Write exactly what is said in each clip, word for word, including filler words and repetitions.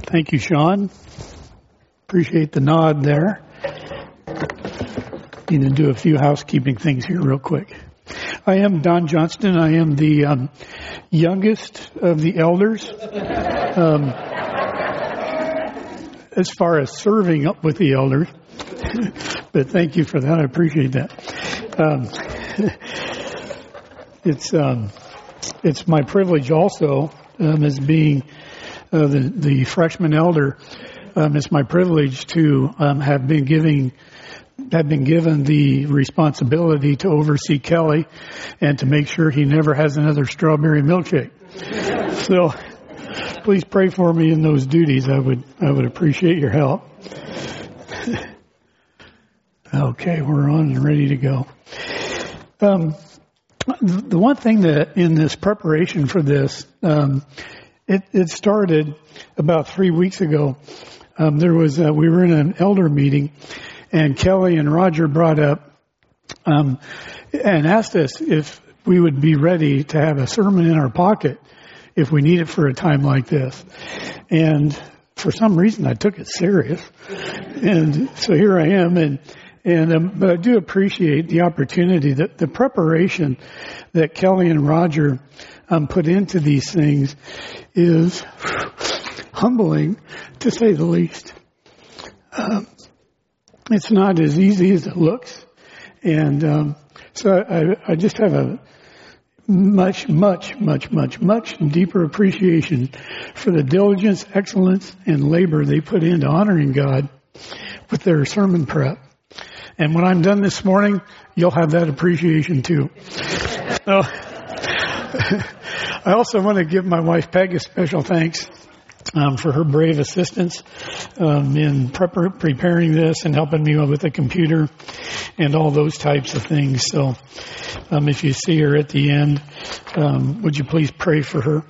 Thank you, Sean. Appreciate the nod there. Need to do a few housekeeping things here real quick. I am Don Johnston. I am the um, youngest of the elders. Um, as far as serving up with the elders. But thank you for that. I appreciate that. Um, it's um, it's my privilege also um, as being uh, the, the freshman elder. Um, it's my privilege to um, have been giving have been given the responsibility to oversee Kelly and to make sure he never has another strawberry milkshake. So please pray for me in those duties. I would I would appreciate your help. Okay, we're on and ready to go. Um, the one thing that in this preparation for this, um, it, it started about three weeks ago. Um, there was a, we were in an elder meeting, and Kelly and Roger brought up um, and asked us if we would be ready to have a sermon in our pocket if we need it for a time like this. And for some reason, I took it serious, and so here I am. And and um, but I do appreciate the opportunity, that the preparation that Kelly and Roger um, put into these things is humbling, to say the least. Um, it's not as easy as it looks, and um, so I, I just have a much, much, much, much, much deeper appreciation for the diligence, excellence, and labor they put into honoring God with their sermon prep. And when I'm done this morning, you'll have that appreciation too. So, I also want to give my wife Peg a special thanks um, for her brave assistance um, in prepar- preparing this and helping me with the computer and all those types of things. So um, if you see her at the end, um, would you please pray for her?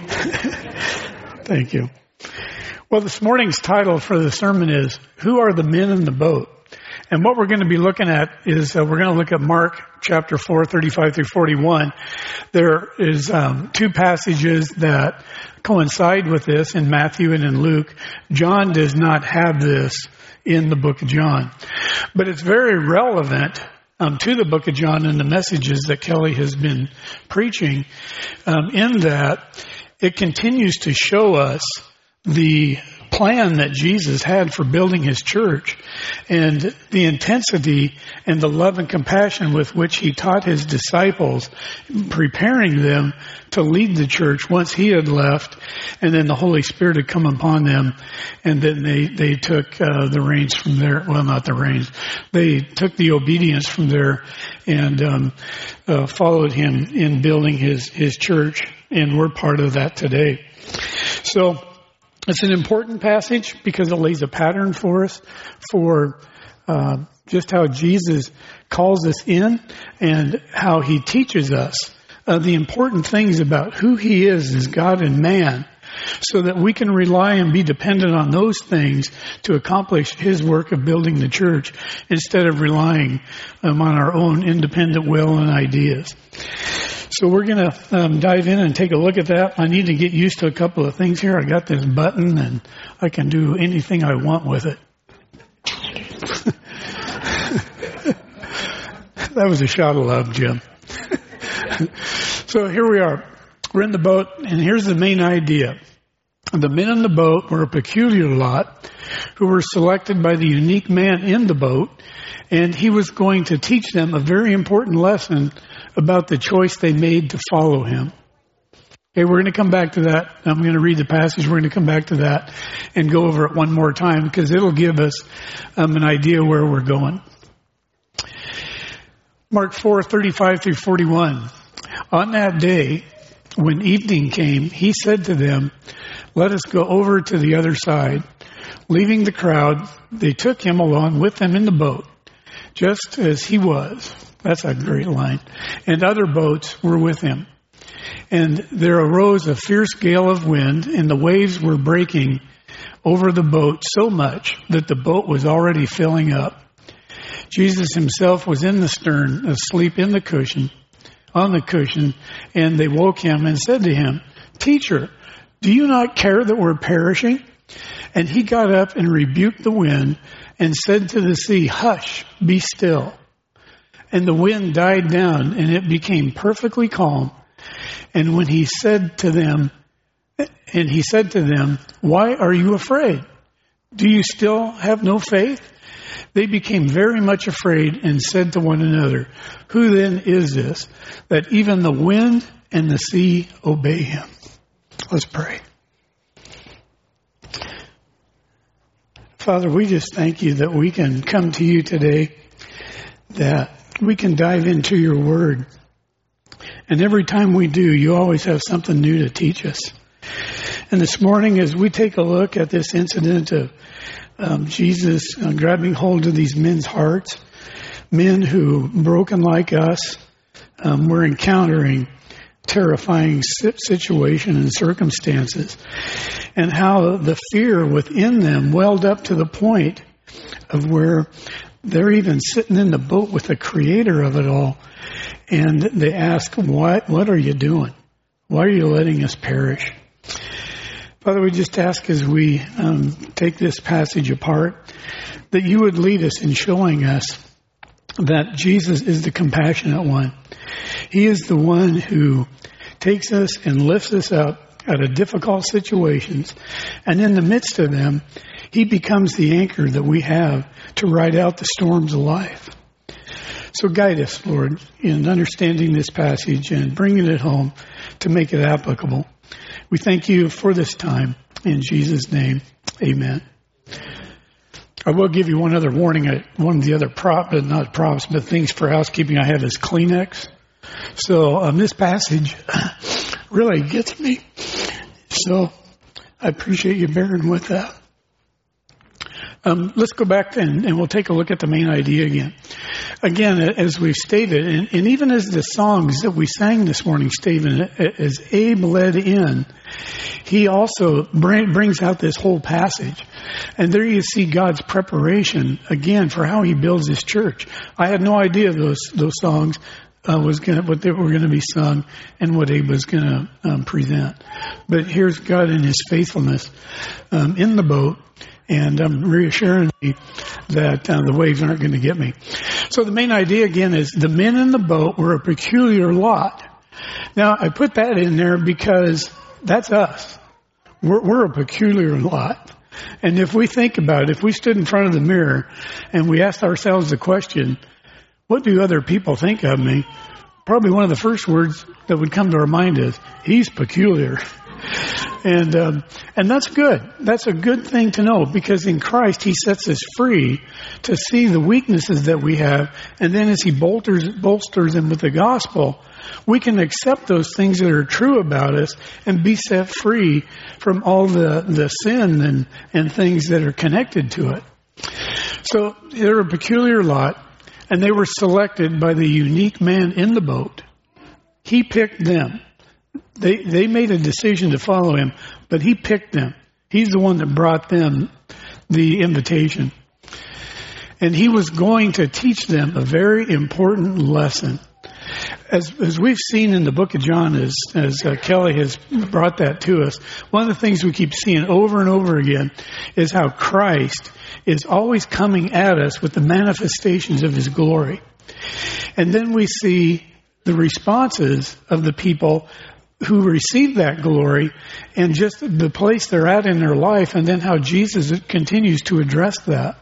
Thank you. Well, this morning's title for the sermon is, Who Are the Men in the Boat? And what we're going to be looking at is uh, we're going to look at Mark chapter four, thirty-five through forty-one. There is um, two passages that coincide with this in Matthew and in Luke. John does not have this in the book of John, but it's very relevant um, to the book of John and the messages that Kelly has been preaching, um, in that it continues to show us the plan that Jesus had for building his church and the intensity and the love and compassion with which he taught his disciples, preparing them to lead the church once he had left, and then the Holy Spirit had come upon them, and then they, they took uh, the reins from there. Well, not the reins. They took the obedience from there and um, uh, followed him in building his, his church, and we're part of that today. So, it's an important passage because it lays a pattern for us for uh, just how Jesus calls us in and how he teaches us uh, the important things about who he is as God and man, so that we can rely and be dependent on those things to accomplish his work of building the church instead of relying um, on our own independent will and ideas. So we're going to um, dive in and take a look at that. I need to get used to a couple of things here. I got this button, and I can do anything I want with it. That was a shot of love, Jim. So here we are. We're in the boat, and here's the main idea. The men in the boat were a peculiar lot who were selected by the unique man in the boat, and he was going to teach them a very important lesson about the choice they made to follow him. Okay, we're going to come back to that. I'm going to read the passage. We're going to come back to that and go over it one more time because it'll give us um, an idea where we're going. Mark four, thirty-five through forty-one. On that day, when evening came, he said to them, "Let us go over to the other side." Leaving the crowd, they took him along with them in the boat, just as he was. That's a great line. And other boats were with him. And there arose a fierce gale of wind, and the waves were breaking over the boat so much that the boat was already filling up. Jesus himself was in the stern, asleep in the cushion, on the cushion, and they woke him and said to him, "Teacher, do you not care that we're perishing?" And he got up and rebuked the wind and said to the sea, "Hush, be still." And the wind died down and it became perfectly calm. And when he said to them, and he said to them, "Why are you afraid? Do you still have no faith?" They became very much afraid and said to one another, "Who then is this, that even the wind and the sea obey him?" Let's pray. Father, we just thank you that we can come to you today, that we can dive into your word. And every time we do, you always have something new to teach us. And this morning, as we take a look at this incident of um, Jesus uh, grabbing hold of these men's hearts, men who, broken like us, um, were encountering terrifying situation and circumstances, and how the fear within them welled up to the point of where they're even sitting in the boat with the creator of it all, and they ask, what, what are you doing? Why are you letting us perish? Father, we just ask as we um, take this passage apart, that you would lead us in showing us that Jesus is the compassionate one. He is the one who takes us and lifts us up out of difficult situations. And in the midst of them, he becomes the anchor that we have to ride out the storms of life. So guide us, Lord, in understanding this passage and bringing it home to make it applicable. We thank you for this time. In Jesus' name, amen. I will give you one other warning. One of the other prop, not props, but things for housekeeping I have is Kleenex. So um, this passage really gets me. So I appreciate you bearing with that. Um, let's go back then, and we'll take a look at the main idea again. Again, as we've stated, and, and even as the songs that we sang this morning, Stephen, as Abe led in, he also bring, brings out this whole passage. And there you see God's preparation, again, for how he builds his church. I had no idea those those songs uh, was gonna, what they were going to be sung and what Abe was going to um, present. But here's God in his faithfulness um, in the boat, and um, reassuring me that uh, the waves aren't going to get me. So the main idea, again, is the men in the boat were a peculiar lot. Now, I put that in there because that's us. We're, we're a peculiar lot. And if we think about it, if we stood in front of the mirror and we asked ourselves the question, what do other people think of me? Probably one of the first words that would come to our mind is, he's peculiar. And um, and that's good. That's a good thing to know, because in Christ, he sets us free to see the weaknesses that we have. And then as he bolsters, bolsters them with the gospel, we can accept those things that are true about us and be set free from all the, the sin and, and things that are connected to it. So they're a peculiar lot, and they were selected by the unique man in the boat. He picked them. They they made a decision to follow him, but he picked them. He's the one that brought them the invitation. And he was going to teach them a very important lesson. As as we've seen in the book of John, as, as uh, Kelly has brought that to us, one of the things we keep seeing over and over again is how Christ is always coming at us with the manifestations of his glory. And then we see the responses of the people who receive that glory and just the place they're at in their life, and then how Jesus continues to address that.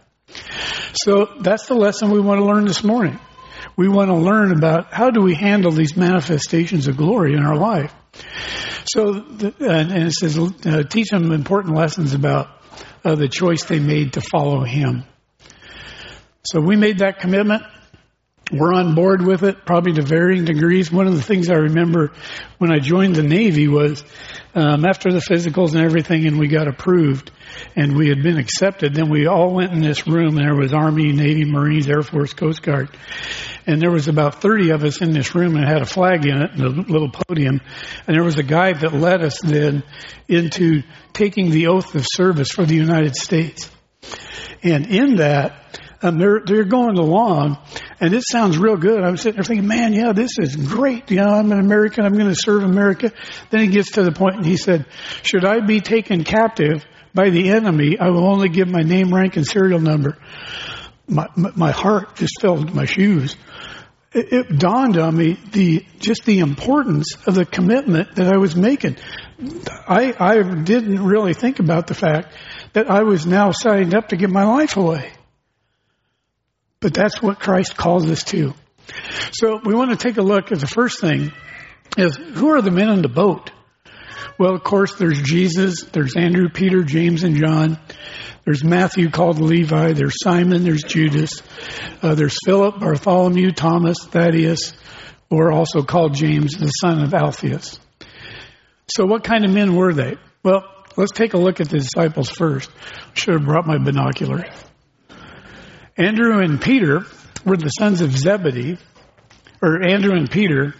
So that's the lesson we want to learn this morning. We want to learn about how do we handle these manifestations of glory in our life. So, the, and it says, uh, teach them important lessons about uh, the choice they made to follow him. So we made that commitment. We're on board with it, probably to varying degrees. One of the things I remember when I joined the Navy was um, after the physicals and everything, and we got approved and we had been accepted, then we all went in this room, and there was Army, Navy, Marines, Air Force, Coast Guard. And there was about thirty of us in this room, and it had a flag in it and a little podium. And there was a guy that led us then into taking the oath of service for the United States. And in that, Um, they're, they're going along, and it sounds real good. I'm sitting there thinking, man, yeah, this is great. You know, I'm an American. I'm going to serve America. Then he gets to the point, and he said, should I be taken captive by the enemy. I will only give my name, rank, and serial number. My, my, my heart just fell to my shoes. It, it dawned on me the just the importance of the commitment that I was making. I, I didn't really think about the fact that I was now signed up to give my life away. But that's what Christ calls us to. So we want to take a look at the first thing is, who are the men in the boat? Well, of course, there's Jesus, there's Andrew, Peter, James, and John. There's Matthew called Levi, there's Simon, there's Judas, uh, there's Philip, Bartholomew, Thomas, Thaddeus, or also called James, the son of Alphaeus. So what kind of men were they? Well, let's take a look at the disciples first. I should have brought my binoculars. Andrew and Peter were the sons of Zebedee, or Andrew and Peter.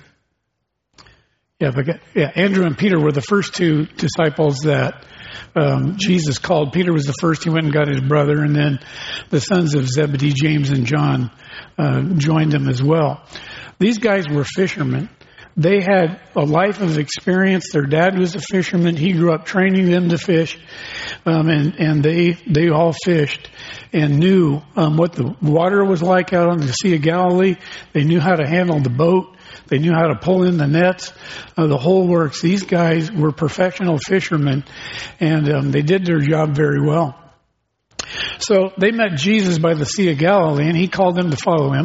Yeah, but, yeah, Andrew and Peter were the first two disciples that um, Jesus called. Peter was the first. He went and got his brother, and then the sons of Zebedee, James and John, uh, joined him as well. These guys were fishermen. They had a life of experience. Their dad was a fisherman. He grew up training them to fish, um, and and they they all fished and knew um, what the water was like out on the Sea of Galilee. They knew how to handle the boat. They knew how to pull in the nets, uh, the whole works. These guys were professional fishermen, and um, they did their job very well. So they met Jesus by the Sea of Galilee, and he called them to follow him.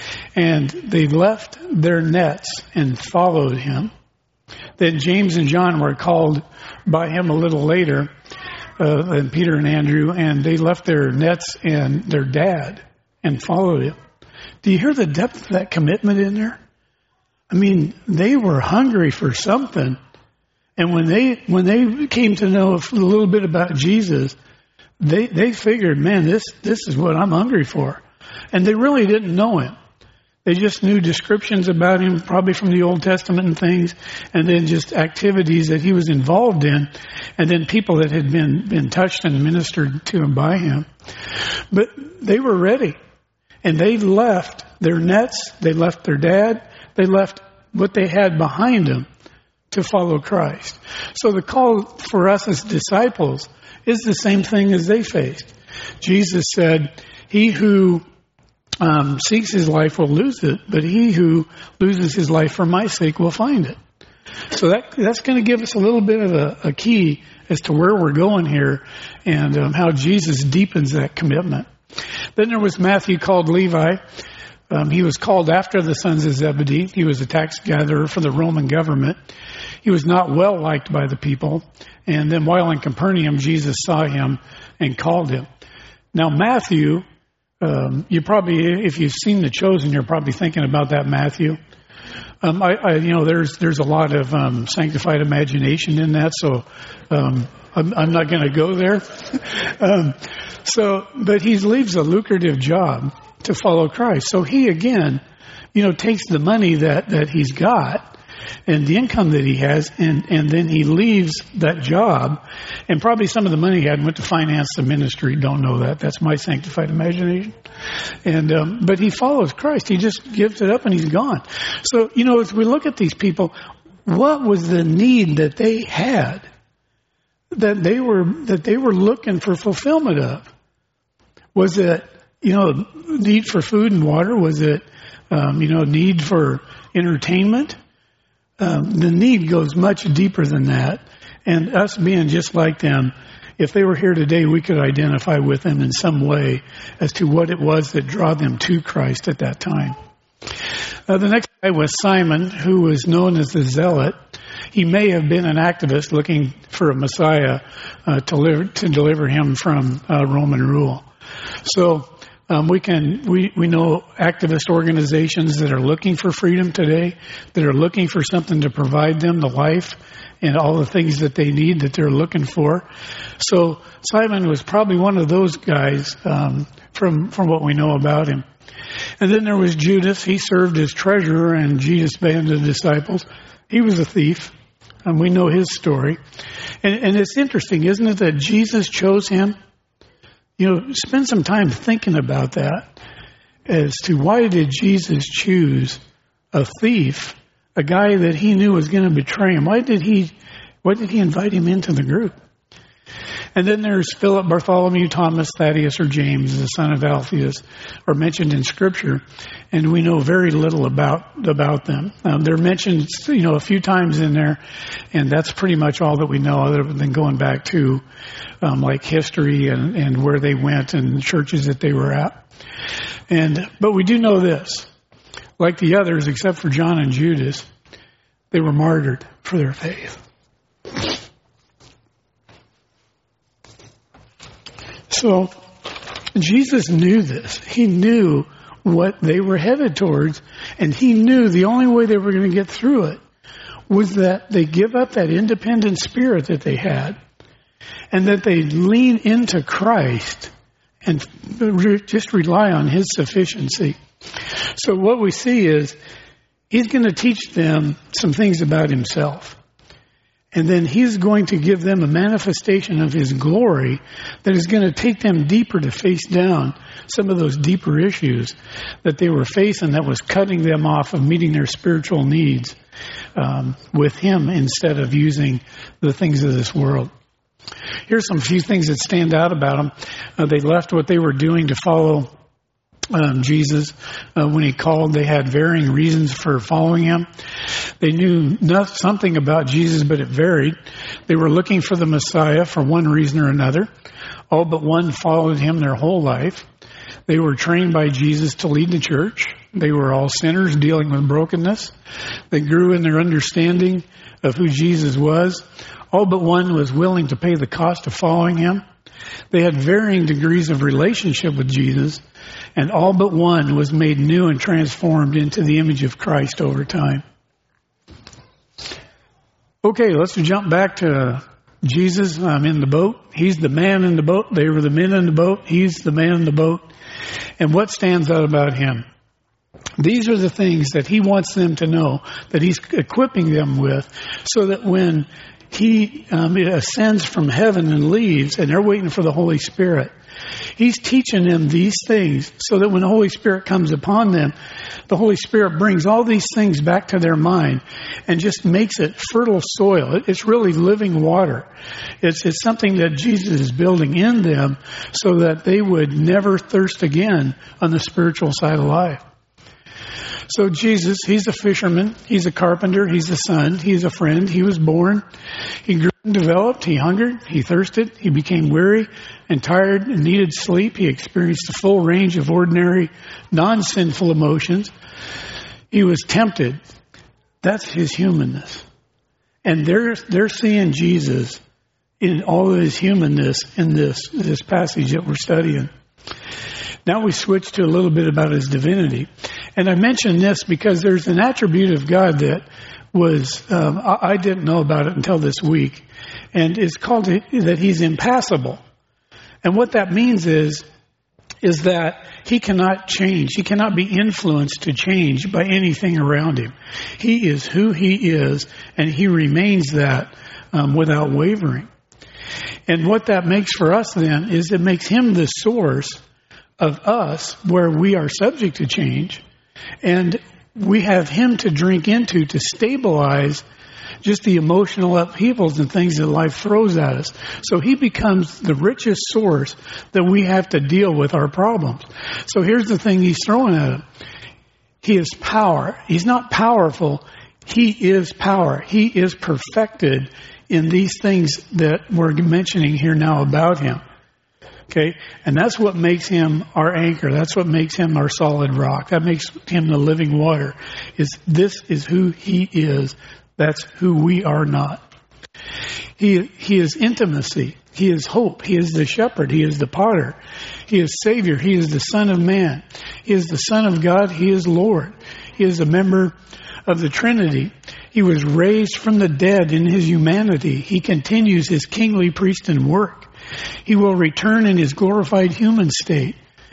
And they left their nets and followed him. Then James and John were called by him a little later, uh, and Peter and Andrew, and they left their nets and their dad and followed him. Do you hear the depth of that commitment in there? I mean, they were hungry for something. And when they when they came to know a little bit about Jesus, they they figured, man, this this is what I'm hungry for. And they really didn't know him. They just knew descriptions about him, probably from the Old Testament and things, and then just activities that he was involved in, and then people that had been, been touched and ministered to him by him. But they were ready. And they left their nets, they left their dad, they left what they had behind them to follow Christ. So the call for us as disciples is the same thing as they faced. Jesus said, he who um, seeks his life will lose it, but he who loses his life for my sake will find it. So that that's going to give us a little bit of a, a key as to where we're going here and um, how Jesus deepens that commitment. Then there was Matthew called Levi. Um, he was called after the sons of Zebedee. He was a tax gatherer for the Roman government. He was not well liked by the people. And then while in Capernaum, Jesus saw him and called him. Now Matthew, um, you probably, if you've seen The Chosen, you're probably thinking about that Matthew. Um, I, I, you know, there's there's a lot of um, sanctified imagination in that, so um, I'm, I'm not going to go there. um, so, but he leaves a lucrative job to follow Christ. So he again, you know, takes the money that, that he's got and the income that he has, and, and then he leaves that job, and probably some of the money he had went to finance the ministry. Don't know that. That's my sanctified imagination. And um, but he follows Christ. He just gives it up and he's gone. So, you know, as we look at these people, what was the need that they had that they were that they were looking for fulfillment of? Was it, you know, need for food and water? Was it, um, you know, need for entertainment? Um, the need goes much deeper than that. And us being just like them, if they were here today, we could identify with them in some way as to what it was that drew them to Christ at that time. Uh, the next guy was Simon, who was known as the Zealot. He may have been an activist looking for a Messiah uh, to, live, to deliver him from uh, Roman rule. So Um, we can, we, we know activist organizations that are looking for freedom today, that are looking for something to provide them the life and all the things that they need that they're looking for. So Simon was probably one of those guys, um, from, from what we know about him. And then there was Judas. He served as treasurer and Jesus' band of disciples. He was a thief, and we know his story. And, and it's interesting, isn't it, that Jesus chose him? You know, spend some time thinking about that as to why did Jesus choose a thief, a guy that he knew was going to betray him? Why did he, why did he invite him into the group? And then there's Philip, Bartholomew, Thomas, Thaddeus, or James, the son of Alphaeus, are mentioned in Scripture, and we know very little about about them. Um, they're mentioned, you know, a few times in there, and that's pretty much all that we know, other than going back to um, like history and, and where they went and the churches that they were at. And but we do know this, like the others, except for John and Judas, they were martyred for their faith. So Jesus knew this. He knew what they were headed towards, and he knew the only way they were going to get through it was that they give up that independent spirit that they had, and that they lean into Christ and re- just rely on his sufficiency. So what we see is he's going to teach them some things about himself. And then he's going to give them a manifestation of his glory that is going to take them deeper to face down some of those deeper issues that they were facing that was cutting them off of meeting their spiritual needs um, with him instead of using the things of this world. Here's some few things that stand out about them. Uh, they left what they were doing to follow Um, Jesus. Uh, when he called, they had varying reasons for following him. They knew not, something about Jesus, but it varied. They were looking for the Messiah for one reason or another. All but one followed him their whole life. They were trained by Jesus to lead the church. They were all sinners dealing with brokenness. They grew in their understanding of who Jesus was. All but one was willing to pay the cost of following him. They had varying degrees of relationship with Jesus, and all but one was made new and transformed into the image of Christ over time. Okay, let's jump back to Jesus. I'm in the boat. He's the man in the boat. They were the men in the boat. He's the man in the boat. And what stands out about him? These are the things that he wants them to know, that he's equipping them with, so that when he um, ascends from heaven and leaves, and they're waiting for the Holy Spirit, he's teaching them these things so that when the Holy Spirit comes upon them, the Holy Spirit brings all these things back to their mind and just makes it fertile soil. It's really living water. It's, it's something that Jesus is building in them so that they would never thirst again on the spiritual side of life. So Jesus, he's a fisherman, he's a carpenter, he's a son, he's a friend, he was born, he grew and developed, he hungered, he thirsted, he became weary and tired and needed sleep. He experienced the full range of ordinary, non-sinful emotions. He was tempted. That's his humanness. And they're, they're seeing Jesus in all of his humanness in this, this passage that we're studying. Now we switch to a little bit about his divinity. And I mention this because there's an attribute of God that was, um, I, I didn't know about it until this week. And it's called that he's impassible. And what that means is, is that he cannot change. He cannot be influenced to change by anything around him. He is who he is, and he remains that um, without wavering. And what that makes for us then is it makes him the source of us where we are subject to change, and we have him to drink into to stabilize just the emotional upheavals and things that life throws at us. So he becomes the richest source that we have to deal with our problems. So here's the thing he's throwing at him. He is power. He's not powerful. He is power. He is perfected in these things that we're mentioning here now about him. Okay, and that's what makes him our anchor. That's what makes him our solid rock. That makes him the living water. Is this is who he is. That's who we are not. He he is intimacy. He is hope. He is the shepherd. He is the potter. He is Savior. He is the Son of Man. He is the Son of God. He is Lord. He is a member of the Trinity. He was raised from the dead in his humanity. He continues his kingly priesthood work. He will return in his glorified human state.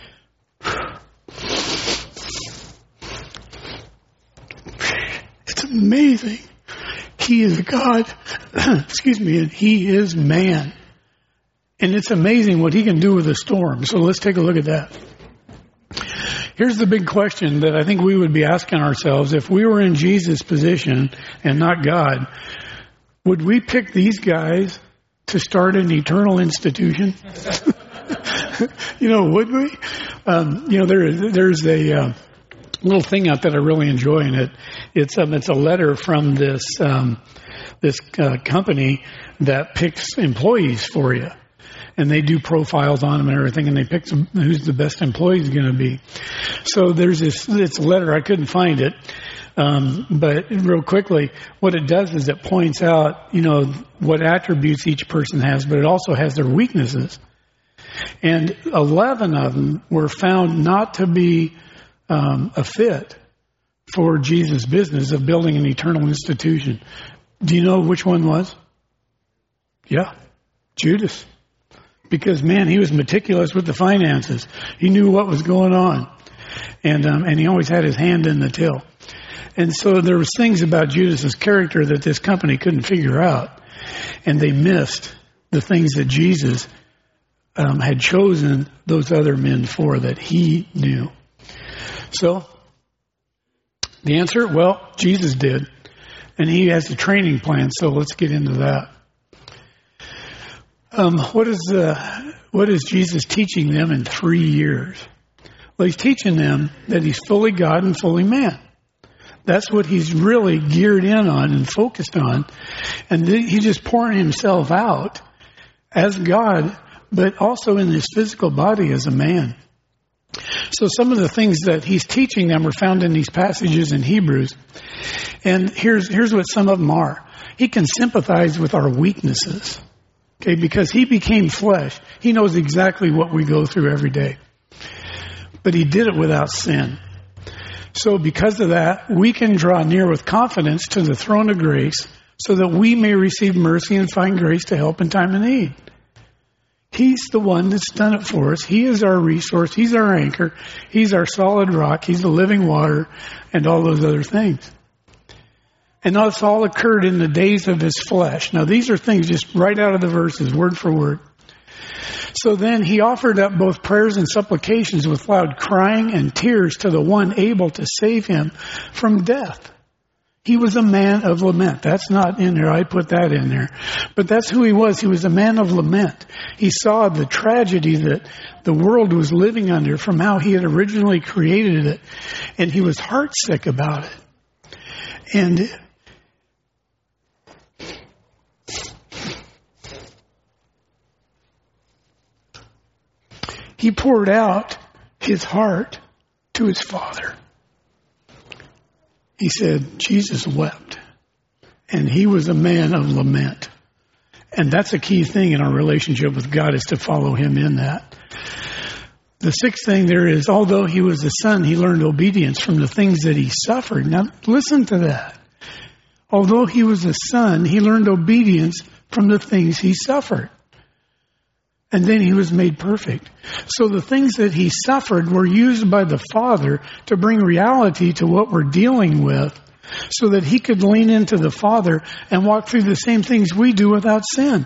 It's amazing. He is God, excuse me, and he is man. And it's amazing what he can do with a storm. So let's take a look at that. Here's the big question that I think we would be asking ourselves. If we were in Jesus' position and not God, would we pick these guys to start an eternal institution? You know, would we? Um, you know, there, there's a uh, little thing out that I really enjoy, and it it's um, it's a letter from this um, this uh, company that picks employees for you, and they do profiles on them and everything, and they pick some, who's the best employee is going to be. So there's this it's a letter. I couldn't find it. Um, but real quickly, what it does is it points out, you know, what attributes each person has, but it also has their weaknesses. And eleven of them were found not to be um, a fit for Jesus' business of building an eternal institution. Do you know which one was? Yeah, Judas. Because, man, he was meticulous with the finances. He knew what was going on. And um, and he always had his hand in the till. And so there was things about Judas's character that this company couldn't figure out. And they missed the things that Jesus um, had chosen those other men for that he knew. So the answer, well, Jesus did. And he has a training plan. So let's get into that. Um, what is uh, what is Jesus teaching them in three years? Well, he's teaching them that he's fully God and fully man. That's what he's really geared in on and focused on. And th- he's just pouring himself out as God, but also in his physical body as a man. So some of the things that he's teaching them are found in these passages in Hebrews. And here's here's what some of them are. He can sympathize with our weaknesses. Okay, because he became flesh. He knows exactly what we go through every day. But he did it without sin. So because of that, we can draw near with confidence to the throne of grace so that we may receive mercy and find grace to help in time of need. He's the one that's done it for us. He is our resource. He's our anchor. He's our solid rock. He's the living water and all those other things. And this all occurred in the days of his flesh. Now, these are things just right out of the verses, word for word. So then he offered up both prayers and supplications with loud crying and tears to the one able to save him from death. He was a man of lament. That's not in there. I put that in there. But that's who he was. He was a man of lament. He saw the tragedy that the world was living under from how he had originally created it. And he was heartsick about it. And he poured out his heart to his Father. He said, Jesus wept. And he was a man of lament. And that's a key thing in our relationship with God, is to follow him in that. The sixth thing there is, although he was a son, he learned obedience from the things that he suffered. Now, listen to that. Although he was a son, he learned obedience from the things he suffered. And then he was made perfect. So the things that he suffered were used by the Father to bring reality to what we're dealing with, so that he could lean into the Father and walk through the same things we do without sin.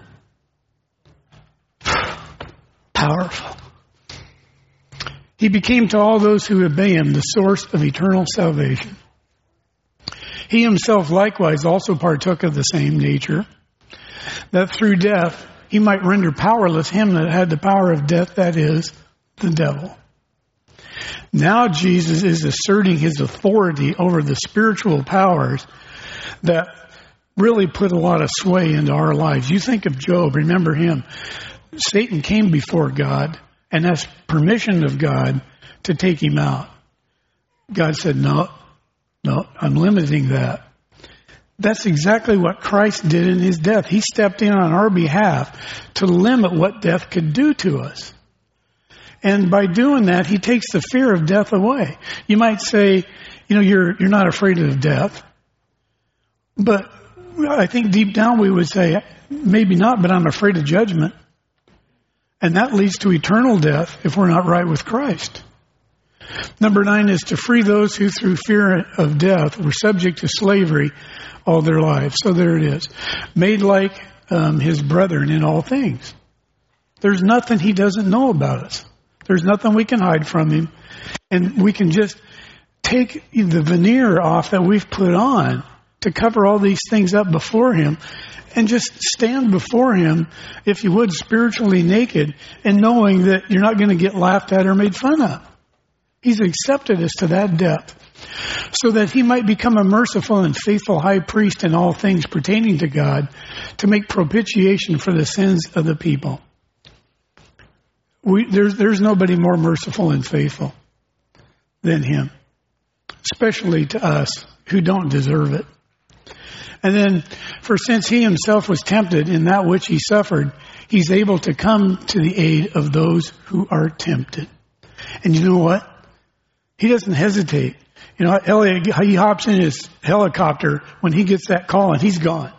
Powerful. He became to all those who obey him the source of eternal salvation. He himself likewise also partook of the same nature, that through death he might render powerless him that had the power of death, that is, the devil. Now Jesus is asserting his authority over the spiritual powers that really put a lot of sway into our lives. You think of Job, remember him. Satan came before God and asked permission of God to take him out. God said, no, no, I'm limiting that. That's exactly what Christ did in his death. He stepped in on our behalf to limit what death could do to us. And by doing that, he takes the fear of death away. You might say, you know, you're you're not afraid of death. But I think deep down we would say, maybe not, but I'm afraid of judgment. And that leads to eternal death if we're not right with Christ. Number nine is to free those who through fear of death were subject to slavery all their lives. So there it is. Made like um, his brethren in all things. There's nothing he doesn't know about us. There's nothing we can hide from him. And we can just take the veneer off that we've put on to cover all these things up before him and just stand before him, if you would, spiritually naked and knowing that you're not going to get laughed at or made fun of. He's accepted us to that depth so that he might become a merciful and faithful high priest in all things pertaining to God to make propitiation for the sins of the people. We, there's, there's nobody more merciful and faithful than him, especially to us who don't deserve it. And then, for since he himself was tempted in that which he suffered, he's able to come to the aid of those who are tempted. And you know what? He doesn't hesitate. You know, Elliot, he hops in his helicopter when he gets that call and he's gone.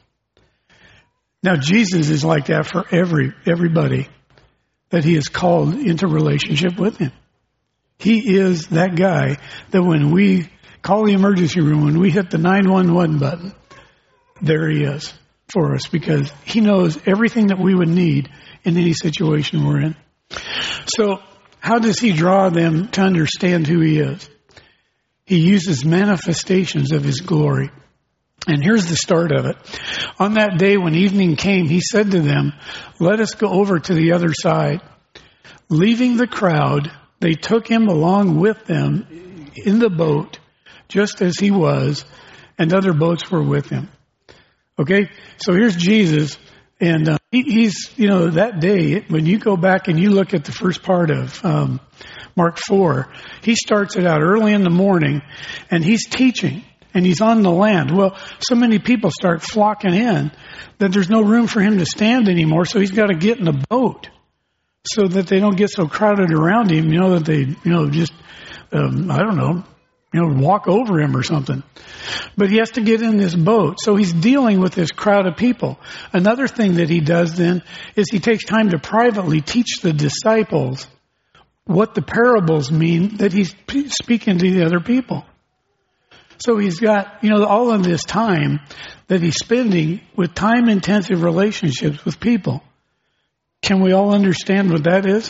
Now, Jesus is like that for every everybody that he has called into relationship with him. He is that guy that when we call the emergency room, when we hit the nine one one button, there he is for us because he knows everything that we would need in any situation we're in. So how does he draw them to understand who he is? He uses manifestations of his glory. And here's the start of it. On that day when evening came, he said to them, "Let us go over to the other side." Leaving the crowd, they took him along with them in the boat, just as he was, and other boats were with him. Okay, so here's Jesus, and uh, he, he's, you know, that day, when you go back and you look at the first part of um, Mark four, he starts it out early in the morning, and he's teaching, and he's on the land. Well, so many people start flocking in that there's no room for him to stand anymore, so he's got to get in a boat so that they don't get so crowded around him, you know, that they, you know, just, um, I don't know, you know, walk over him or something. But he has to get in this boat. So he's dealing with this crowd of people. Another thing that he does then is he takes time to privately teach the disciples what the parables mean that he's speaking to the other people. So he's got, you know, all of this time that he's spending with time-intensive relationships with people. Can we all understand what that is?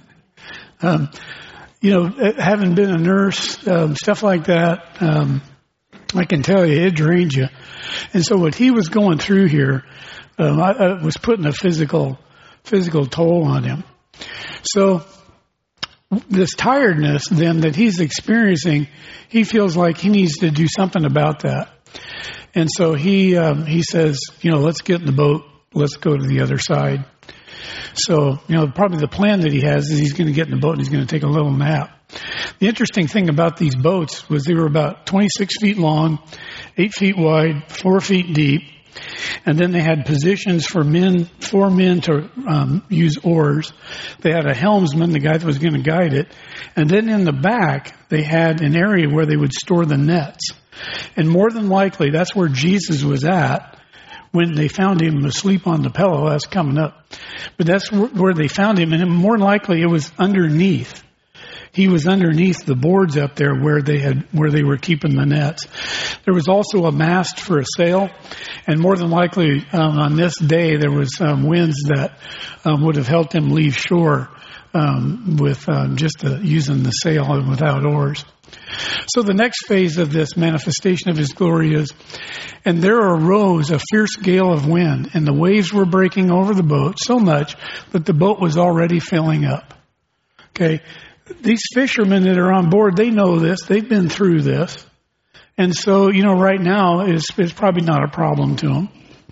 um, you know, having been a nurse, um, stuff like that, um, I can tell you, it drains you. And so what he was going through here, um, I, I was putting a physical, physical toll on him. So this tiredness then that he's experiencing, he feels like he needs to do something about that. And so he, um, he says, you know, let's get in the boat. Let's go to the other side. So, you know, probably the plan that he has is he's going to get in the boat and he's going to take a little nap. The interesting thing about these boats was they were about twenty-six feet long, eight feet wide, four feet deep. And then they had positions for men, four men to um, use oars. They had a helmsman, the guy that was going to guide it. And then in the back, they had an area where they would store the nets. And more than likely, that's where Jesus was at when they found him asleep on the pillow. That's coming up. But that's where they found him. And more than likely, it was underneath. He was underneath the boards up there where they had, where they were keeping the nets. There was also a mast for a sail. And more than likely, um, on this day, there was um, winds that um, would have helped him leave shore um, with um, just uh, using the sail and without oars. So the next phase of this manifestation of his glory is, and there arose a fierce gale of wind, and the waves were breaking over the boat so much that the boat was already filling up. Okay. These fishermen that are on board, they know this. They've been through this. And so, you know, right now is, is probably not a problem to them.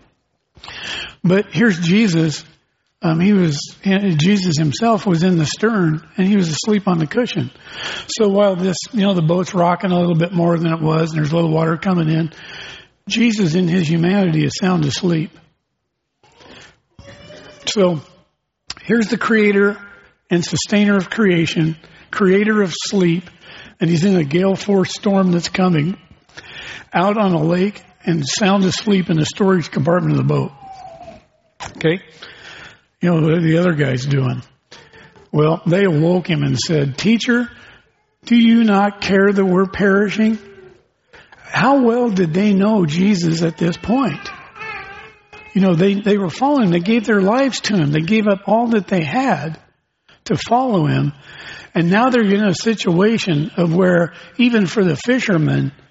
But here's Jesus. Um, he was, Jesus himself was in the stern and he was asleep on the cushion. So while this, you know, the boat's rocking a little bit more than it was and there's a little water coming in, Jesus in his humanity is sound asleep. So here's the creator and sustainer of creation, creator of sleep, and he's in a gale force storm that's coming, out on a lake and sound asleep in the storage compartment of the boat. Okay? You know, what are the other guys doing? Well, they awoke him and said, "Teacher, do you not care that we're perishing?" How well did they know Jesus at this point? You know, they, they were following him. They gave their lives to him. They gave up all that they had to follow him. And now they're in a situation of where even for the fishermen,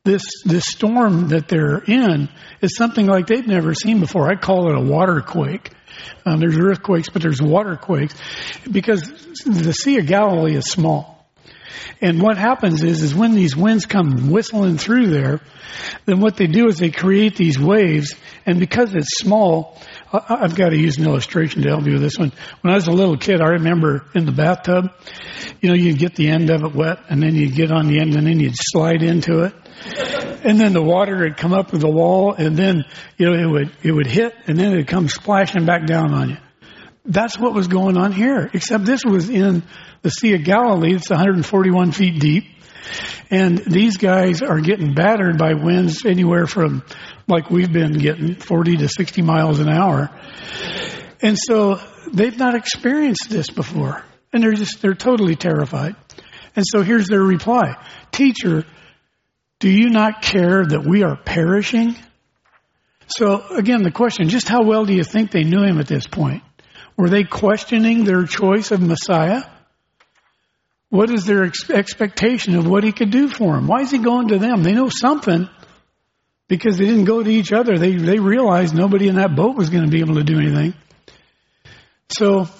this this storm that they're in is something like they've never seen before. I call it a water quake. Um, there's earthquakes, but there's water quakes because the Sea of Galilee is small. And what happens is, is when these winds come whistling through there, then what they do is they create these waves. And because it's small, I, I've got to use an illustration to help you with this one. When I was a little kid, I remember in the bathtub, you know, you'd get the end of it wet, and then you'd get on the end, and then you'd slide into it. And then the water would come up with the wall, and then, you know, it would, it would hit, and then it would come splashing back down on you. That's what was going on here, except this was in the Sea of Galilee. It's one hundred forty-one feet deep. And these guys are getting battered by winds anywhere from, like we've been getting, forty to sixty miles an hour. And so they've not experienced this before. And they're just, they're totally terrified. And so here's their reply. Teacher, do you not care that we are perishing? So again, the question, just how well do you think they knew him at this point? Were they questioning their choice of Messiah? What is their ex- expectation of what he could do for them? Why is he going to them? They know something because they didn't go to each other. They they realized nobody in that boat was going to be able to do anything. So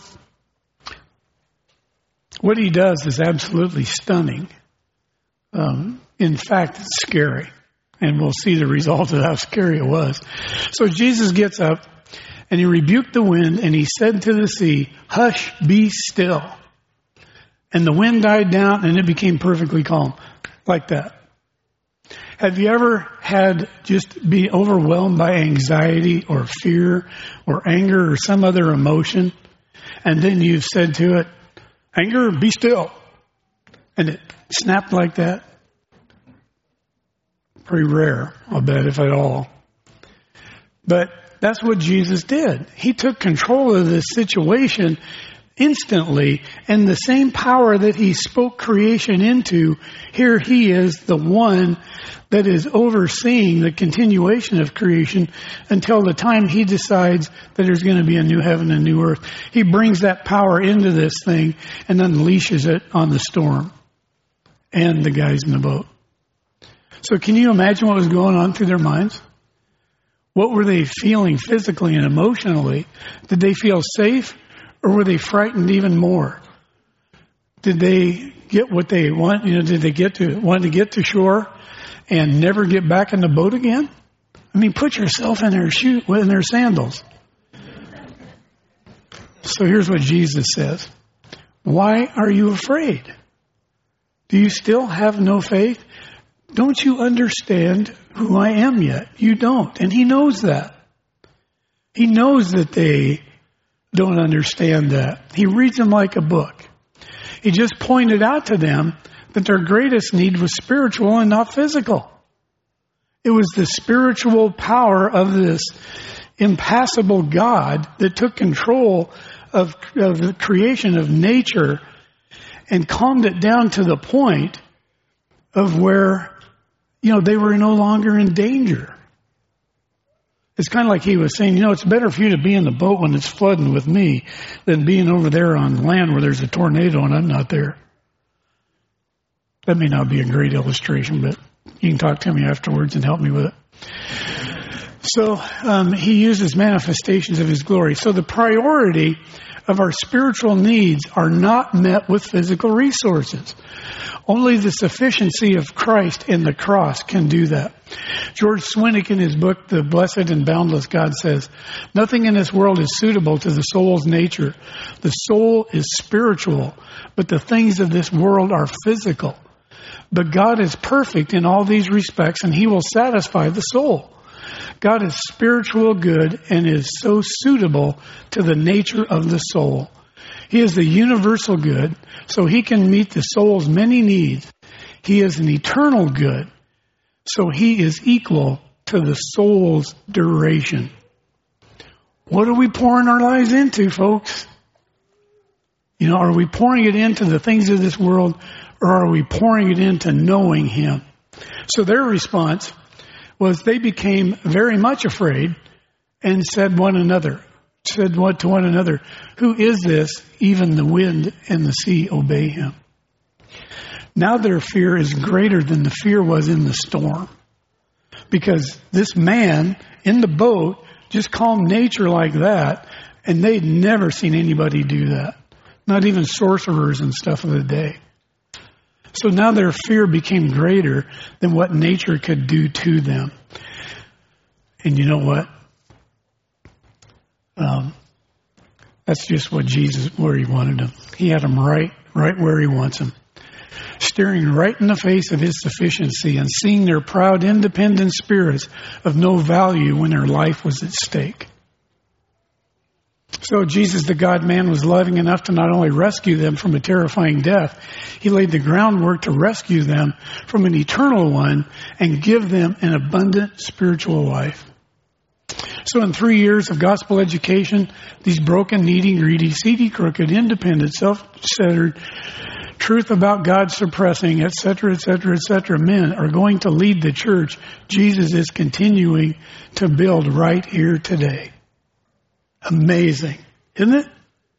what he does is absolutely stunning. Um, in fact, it's scary. And we'll see the result of how scary it was. So Jesus gets up and he rebuked the wind and he said to the sea, hush, be still. And the wind died down and it became perfectly calm. Like that. Have you ever had just be overwhelmed by anxiety or fear or anger or some other emotion? And then you've said to it, anger, be still. And it snapped like that? Pretty rare, I'll bet, if at all. But that's what Jesus did. He took control of this situation instantly, and the same power that he spoke creation into, here he is the one that is overseeing the continuation of creation until the time he decides that there's going to be a new heaven and new earth. He brings that power into this thing and unleashes it on the storm and the guys in the boat. So can you imagine what was going on through their minds? What were they feeling physically and emotionally? Did they feel safe, or were they frightened even more? Did they get what they want? You know, did they get to want to get to shore and never get back in the boat again? I mean, put yourself in their shoe, in their sandals. So here's what Jesus says. Why are you afraid? Do you still have no faith? Don't you understand who I am yet? You don't. And he knows that. He knows that they don't understand that. He reads them like a book. He just pointed out to them that their greatest need was spiritual and not physical. It was the spiritual power of this impassible God that took control of, of the creation of nature and calmed it down to the point of where, you know, they were no longer in danger. It's kind of like he was saying, you know, it's better for you to be in the boat when it's flooding with me than being over there on land where there's a tornado and I'm not there. That may not be a great illustration, but you can talk to me afterwards and help me with it. So um, he uses manifestations of his glory. So the priority of our spiritual needs are not met with physical resources. Only the sufficiency of Christ in the cross can do that. George Swinnock in his book, The Blessed and Boundless God, says, nothing in this world is suitable to the soul's nature. The soul is spiritual, but the things of this world are physical. But God is perfect in all these respects, and he will satisfy the soul. God is spiritual good and is so suitable to the nature of the soul. He is the universal good, so he can meet the soul's many needs. He is an eternal good, so he is equal to the soul's duration. What are we pouring our lives into, folks? You know, are we pouring it into the things of this world, or are we pouring it into knowing him? So their response was they became very much afraid and said one another, said one to one another, who is this? Even the wind and the sea obey him. Now their fear is greater than the fear was in the storm. Because this man in the boat just calmed nature like that, and they'd never seen anybody do that. Not even sorcerers and stuff of the day. So now their fear became greater than what nature could do to them. And you know what? Um, that's just what Jesus, where he wanted them. He had them right, right where he wants them. Staring right in the face of his sufficiency and seeing their proud, independent spirits of no value when their life was at stake. So Jesus, the God-man, was loving enough to not only rescue them from a terrifying death, he laid the groundwork to rescue them from an eternal one and give them an abundant spiritual life. So in three years of gospel education, these broken, needy, greedy, seedy, crooked, independent, self-centered, truth about God suppressing, et cetera, et cetera, et cetera, men are going to lead the church Jesus is continuing to build right here today. Amazing, isn't it?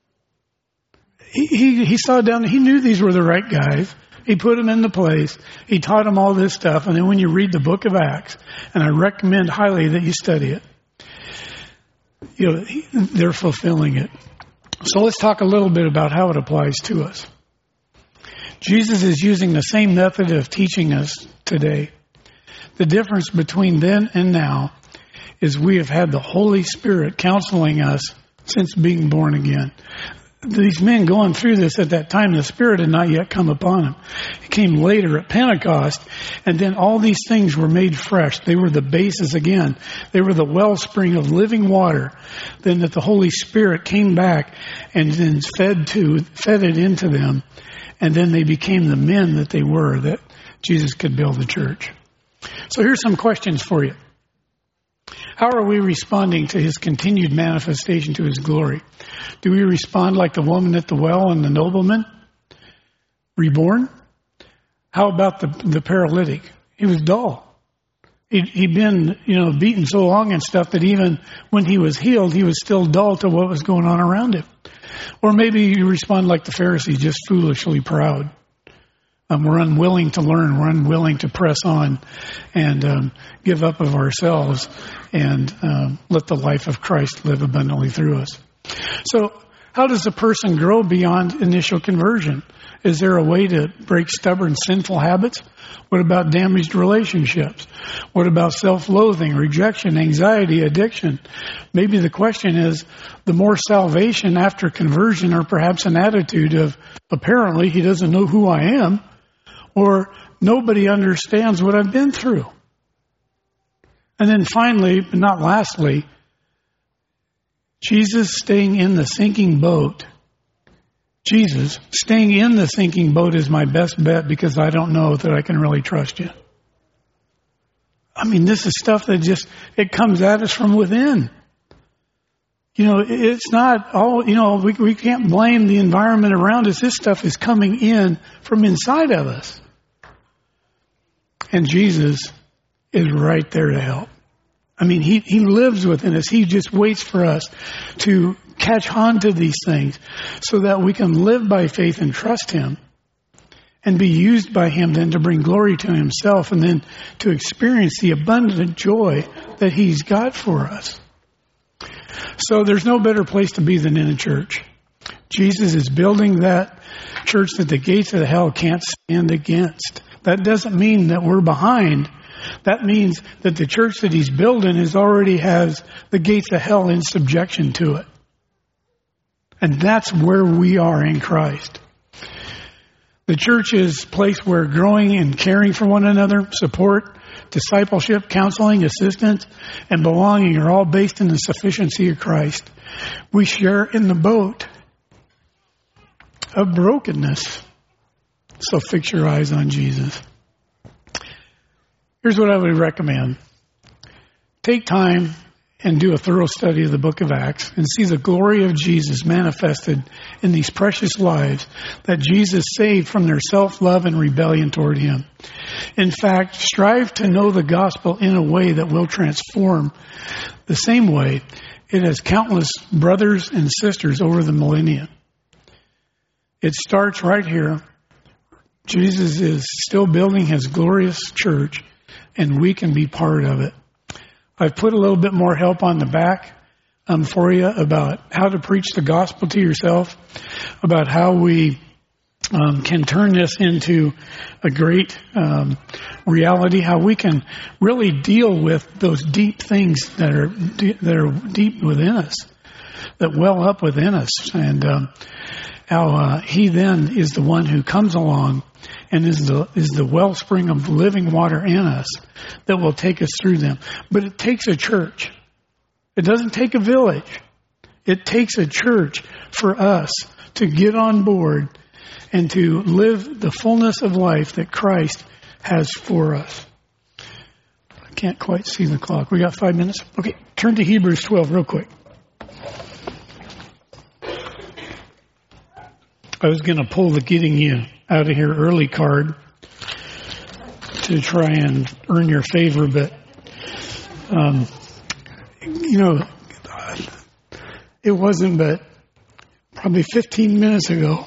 He, he, he saw down, he knew these were the right guys. He put them into place. He taught them all this stuff. And then when you read the book of Acts, and I recommend highly that you study it, you know, they're fulfilling it. So let's talk a little bit about how it applies to us. Jesus is using the same method of teaching us today. The difference between then and now is we have had the Holy Spirit counseling us since being born again. These men going through this at that time, the Spirit had not yet come upon them. It came later at Pentecost, and then all these things were made fresh. They were the basis again. They were the wellspring of living water. Then that the Holy Spirit came back and then fed to, fed it into them, and then they became the men that they were, that Jesus could build the church. So here's some questions for you. How are we responding to his continued manifestation to his glory? Do we respond like the woman at the well and the nobleman? Reborn? How about the, the paralytic? He was dull. He'd, he'd been, you know, beaten so long and stuff that even when he was healed, he was still dull to what was going on around him. Or maybe you respond like the Pharisees, just foolishly proud. Um, we're unwilling to learn. We're unwilling to press on and um, give up of ourselves and um, let the life of Christ live abundantly through us. So how does a person grow beyond initial conversion? Is there a way to break stubborn, sinful habits? What about damaged relationships? What about self-loathing, rejection, anxiety, addiction? Maybe the question is the more salvation after conversion, or perhaps an attitude of apparently he doesn't know who I am, or nobody understands what I've been through. And then finally, but not lastly, Jesus staying in the sinking boat. Jesus staying in the sinking boat is my best bet because I don't know that I can really trust you. I mean, this is stuff that just, it comes at us from within. You know, it's not all, you know, we, we can't blame the environment around us. This stuff is coming in from inside of us. And Jesus is right there to help. I mean, he, he lives within us. He just waits for us to catch on to these things so that we can live by faith and trust him and be used by him then to bring glory to himself and then to experience the abundant joy that he's got for us. So there's no better place to be than in a church. Jesus is building that church that the gates of hell can't stand against. That doesn't mean that we're behind. That means that the church that he's building is already has the gates of hell in subjection to it. And that's where we are in Christ. The church is a place where growing and caring for one another, support, discipleship, counseling, assistance, and belonging are all based in the sufficiency of Christ. We share in the boat of brokenness. So fix your eyes on Jesus. Here's what I would recommend. Take time and do a thorough study of the book of Acts and see the glory of Jesus manifested in these precious lives that Jesus saved from their self-love and rebellion toward him. In fact, strive to know the gospel in a way that will transform the same way it has countless brothers and sisters over the millennia. It starts right here. Jesus is still building his glorious church and we can be part of it. I've put a little bit more help on the back um, for you about how to preach the gospel to yourself, about how we um, can turn this into a great um, reality, how we can really deal with those deep things that are de- that are deep within us, that well up within us, and um, how uh, He then is the one who comes along and is the is the wellspring of living water in us that will take us through them. But it takes a church. It doesn't take a village. It takes a church for us to get on board and to live the fullness of life that Christ has for us. I can't quite see the clock. We got five minutes? Okay, turn to Hebrews twelve real quick. I was going to pull the getting you out of here early card to try and earn your favor, but, um, you know, it wasn't but probably fifteen minutes ago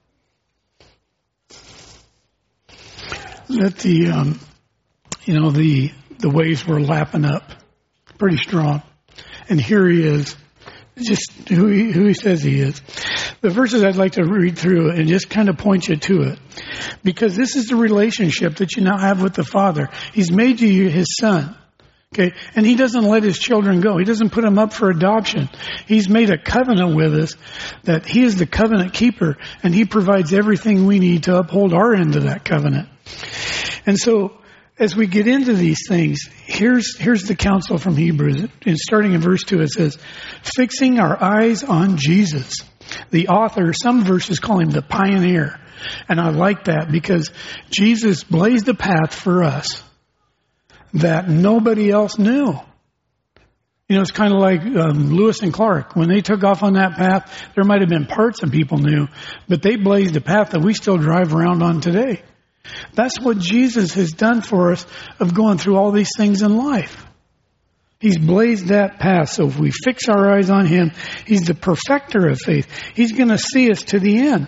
that the, um, you know, the, the waves were lapping up pretty strong. And here he is, just who he, who he says he is. The verses I'd like to read through and just kind of point you to it. Because this is the relationship that you now have with the Father. He's made you His Son. Okay? And He doesn't let His children go. He doesn't put them up for adoption. He's made a covenant with us that He is the covenant keeper, and He provides everything we need to uphold our end of that covenant. And so, as we get into these things, here's here's the counsel from Hebrews. And starting in verse two, it says, fixing our eyes on Jesus. The author, some verses call Him the pioneer. And I like that because Jesus blazed a path for us that nobody else knew. You know, it's kind of like um, Lewis and Clark. When they took off on that path, there might have been parts that people knew, but they blazed a path that we still drive around on today. That's what Jesus has done for us of going through all these things in life. He's blazed that path. So if we fix our eyes on Him, He's the perfecter of faith. He's going to see us to the end.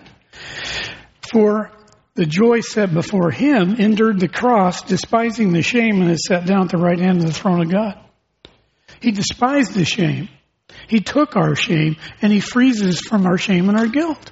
For the joy set before Him endured the cross, despising the shame, and is set down at the right hand of the throne of God. He despised the shame. He took our shame, and He frees us from our shame and our guilt.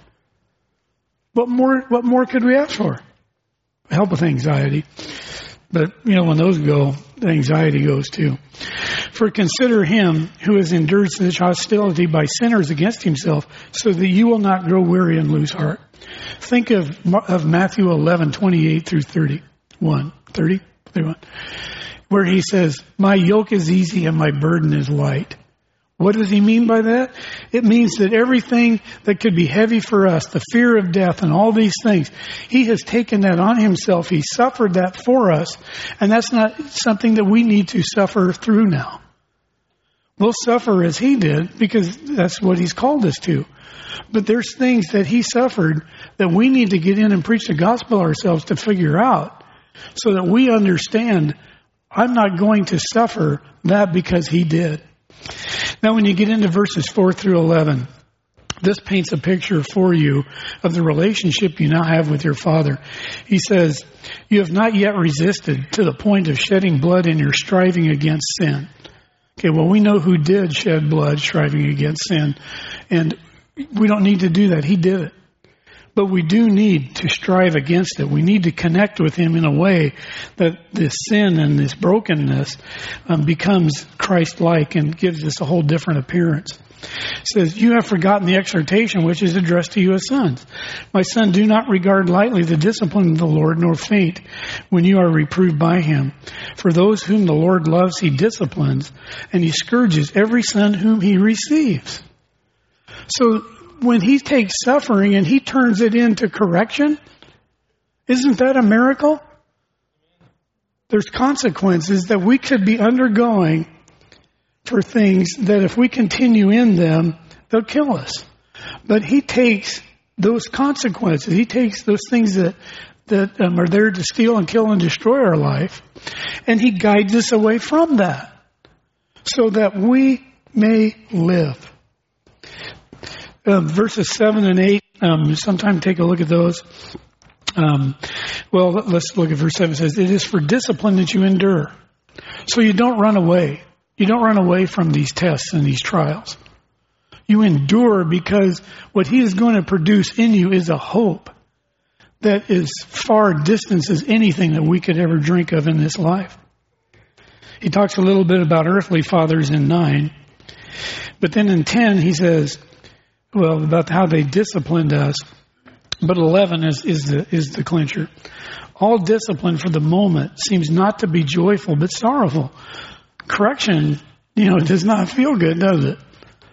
What more, what more could we ask for? Help with anxiety. But, you know, when those go, the anxiety goes too. For consider Him who has endured such hostility by sinners against Himself, so that you will not grow weary and lose heart. Think of, of Matthew eleven, twenty-eight through thirty-one, thirty, thirty-one, where He says, my yoke is easy and my burden is light. What does He mean by that? It means that everything that could be heavy for us, the fear of death and all these things, He has taken that on Himself. He suffered that for us. And that's not something that we need to suffer through now. We'll suffer as He did because that's what He's called us to. But there's things that He suffered that we need to get in and preach the gospel ourselves to figure out so that we understand I'm not going to suffer that because He did. Now, when you get into verses four through eleven, this paints a picture for you of the relationship you now have with your Father. He says, you have not yet resisted to the point of shedding blood in your striving against sin. Okay, well, we know who did shed blood striving against sin, and we don't need to do that. He did it. But we do need to strive against it. We need to connect with Him in a way that this sin and this brokenness um, becomes Christ-like and gives us a whole different appearance. It says, you have forgotten the exhortation which is addressed to you as sons. My son, do not regard lightly the discipline of the Lord, nor faint when you are reproved by Him. For those whom the Lord loves, He disciplines, and He scourges every son whom He receives. So, when He takes suffering and He turns it into correction, isn't that a miracle? There's consequences that we could be undergoing for things that if we continue in them, they'll kill us. But He takes those consequences. He takes those things that, that um, are there to steal and kill and destroy our life, and He guides us away from that so that we may live. Uh, verses seven and eight, um, sometime take a look at those. Um, well, let's look at verse seven. It says, it is for discipline that you endure. So you don't run away. You don't run away from these tests and these trials. You endure because what he is going to produce in you is a hope that is far distances anything that we could ever drink of in this life. He talks a little bit about earthly fathers in nine. But then in ten, he says, well, about how they disciplined us. But eleven is, is the is the clincher. All discipline for the moment seems not to be joyful, but sorrowful. Correction, you know, does not feel good, does it?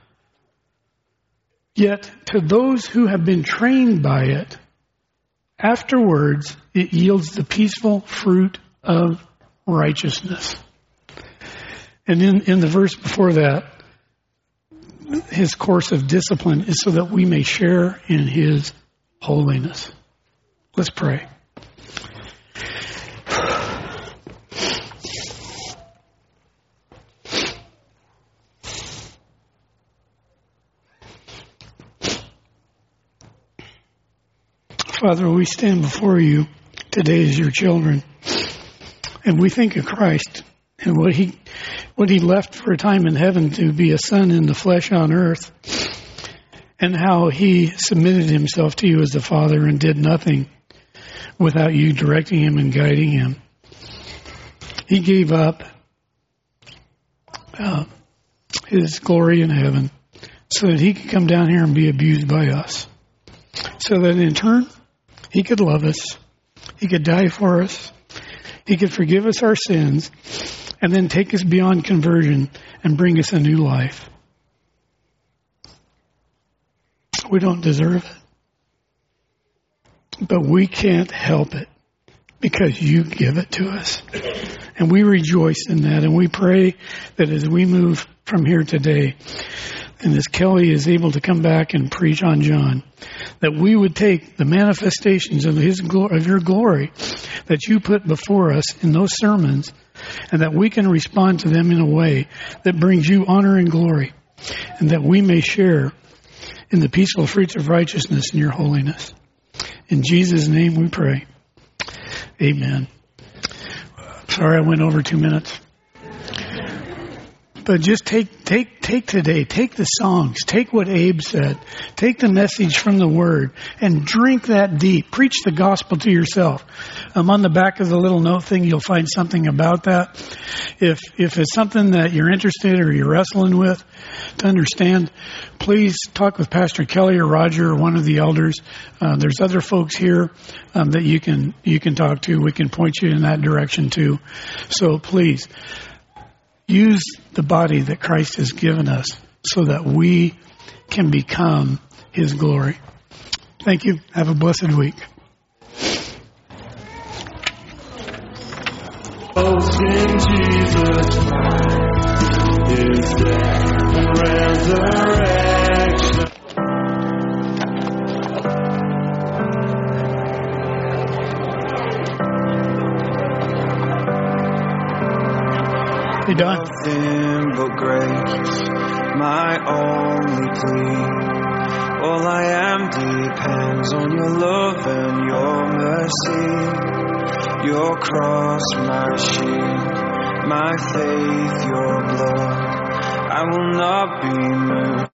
Yet to those who have been trained by it, afterwards it yields the peaceful fruit of righteousness. And in, in the verse before that, his course of discipline is so that we may share in his holiness. Let's pray. Father, we stand before you today as your children, and we think of Christ and what he what he left for a time in heaven to be a son in the flesh on earth, and how he submitted himself to you as the Father and did nothing without you directing him and guiding him. He gave up uh, his glory in heaven so that he could come down here and be abused by us, so that in turn he could love us, he could die for us, he could forgive us our sins, and then take us beyond conversion and bring us a new life. We don't deserve it, but we can't help it because you give it to us. And we rejoice in that, and we pray that as we move from here today, and as Kelly is able to come back and preach on John, that we would take the manifestations of his glory, of your glory that you put before us in those sermons, and that we can respond to them in a way that brings you honor and glory, and that we may share in the peaceful fruits of righteousness in your holiness. In Jesus' name we pray. Amen. Sorry I went over two minutes. But just take, take, take today, take the songs, take what Abe said, take the message from the Word, and drink that deep. Preach the gospel to yourself. Um, on the back of the little note thing, you'll find something about that. If, if it's something that you're interested or you're wrestling with to understand, please talk with Pastor Kelly or Roger or one of the elders. Uh, there's other folks here um, that you can, you can talk to. We can point you in that direction too. So please, use the body that Christ has given us so that we can become his glory. Thank you. Have a blessed week. In Jesus Christ, his death and resurrection. Hey, Don. Nothing but grace, my only plea. All I am depends on your love and your mercy. Your cross, my shield, my faith, your blood. I will not be moved.